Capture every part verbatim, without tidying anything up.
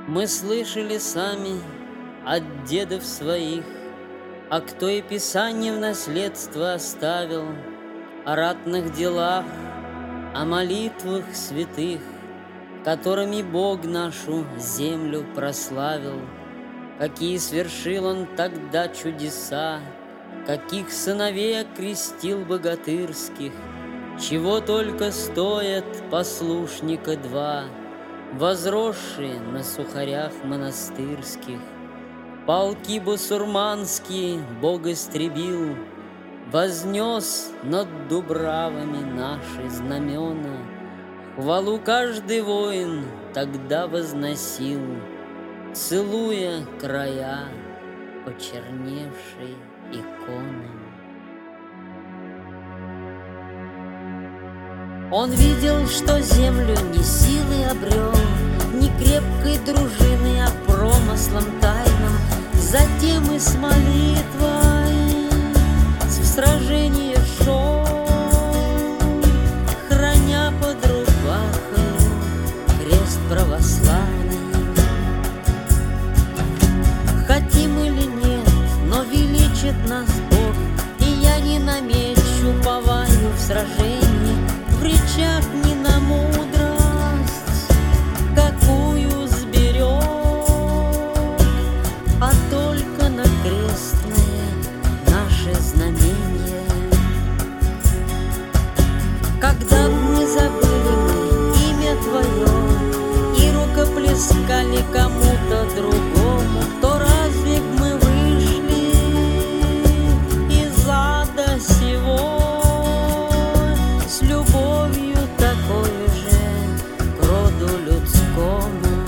Мы слышали сами от дедов своих, а кто и Писание в наследство оставил, о ратных делах, о молитвах святых, которыми Бог нашу землю прославил, какие свершил Он тогда чудеса, каких сыновей окрестил богатырских, чего только стоят послушника два, возросшие на сухарях монастырских. Полки бусурманские Бог истребил, вознес над дубравами наши знамена. Хвалу каждый воин тогда возносил, целуя края почерневшей иконы. Он видел, что землю не силой обрел, не крепкой дружиной, а промыслом тайным. Затем и с молитвой в сражение шел, храня под рубахой крест православный. Хотим или нет, но величит нас Бог, и я не на меч уповаю в сражении, в речах не на мудрость, какую сберег, а только на крестное наше знамение. Когда мы забыли мы имя Твое и рукоплескали кому-то другому, то разве б мы вышли из ада сего с любовью такой же к роду людскому?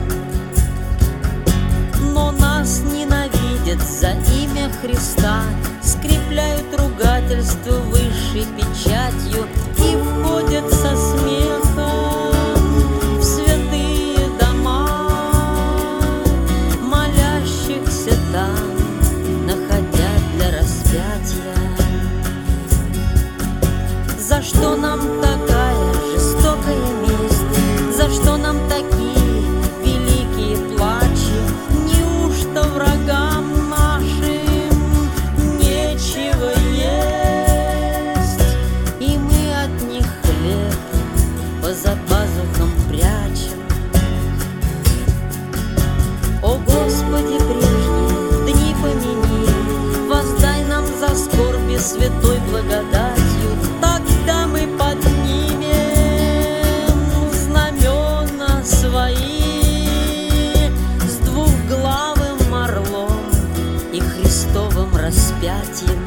Но нас ненавидят за имя Христа, скрепляют ругательство высшей печатью и входят со смехом в святые дома молящихся там, находя для распятия. За что нам такая жестокая месть? За что нам такие великие плачи? Неужто врагам нашим нечего есть, и мы от них хлеб поза пазухом прячем? О Господи, прежние дни помяни, воздай нам за скорби святой благодатью. Тогда мы поднимем знамена свои с двухглавым орлом и Христовым распятием.